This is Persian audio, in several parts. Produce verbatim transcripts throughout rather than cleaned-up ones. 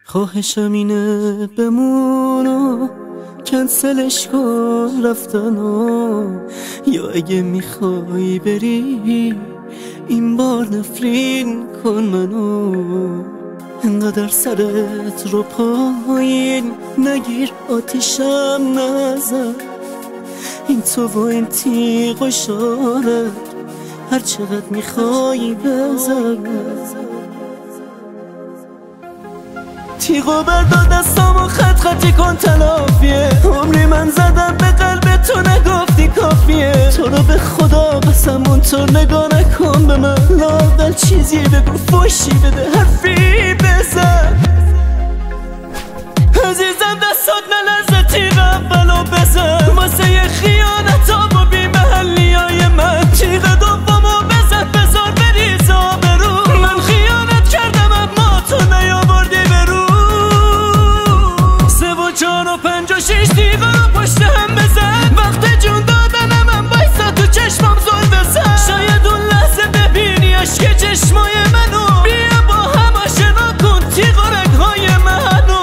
خواهشم اینه بمونو کنسلش کن رفتنو، یا اگه میخوای بری این بار نفرین کن منو. انقدر سرت رو پایین نگیر آتیشم نزن، این تو و این تیغ و شارت هر چقدر میخوای بزن. تیغو بردار دستامو خط خطی کن تلافیه، عمری من زدم به قلب تو نگفتی کافیه. تو رو به خدا قسم اونطور نگاه نکن به من، لااقل چیزی بگو فوشی بده حرفی بزن. عزیزم دستات نلرزه تیغ اولو بزن، واسه یه خیانتا با بی محلی های من. تیغ دومو بزن بذار بریز آبرو، من خیانت کردم اما تو نیاوردی برو. سه و چهار و پنج و شیش تیغا رو پشت هم بزن، وقت جون دادنم هم بایستا تو چشمم زل بزن. شاید اون لحظه ببینی عشق چشمای منو، بیا با هم آشنا کن تیغ و رگهای منو.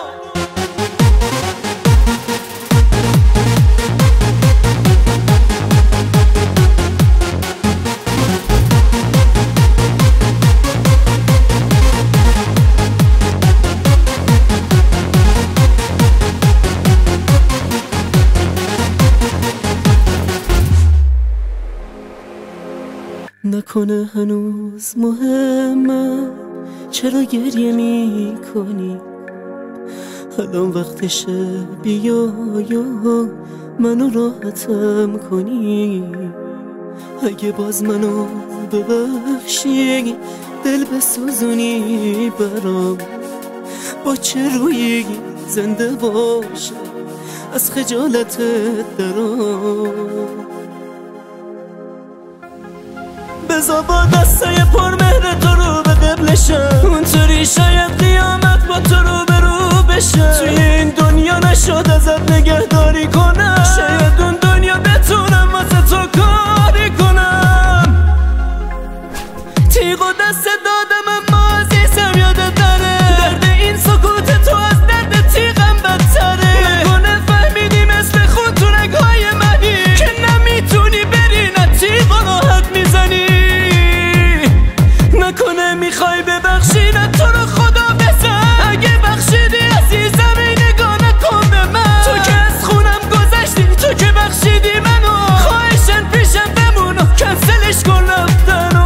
نکنه هنوز مهمه چرا گریه می کنی، الان وقتشه بیا یا منو راحتم کنی. اگه باز منو ببخشی دل بسوزونی برام، با چه رویی زنده باشه از خجالتت درام. بذار با دستای پرمهر تو رو به قبلشم، اونطوری شاید قیامت با تو رو به رو بشه. توی این دنیا نشد ازت نگهداری کنم، شاید اون دنیا بتونم واسه تو کاری کنم. تیغ و دست دادم اما عزیزم یادت نره، درد این سکوت تو از درد تیغم بدتره. نکنه فهمیدی مثل خون تو رگهای منی، که نمیتونی بری نه تیغ و راحت میزنی. نکنه میخوای ببخشی نه تو رو خدا بزن، اگه بخشیدی عزیزم این نگاه نکن به من. تو که از خونم گذشتی، تو که بخشیدی منو، خواهشن پیشم بمون و کنسلش کن رفتنو.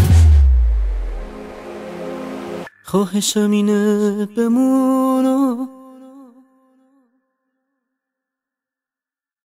خواهشم اینه بمونو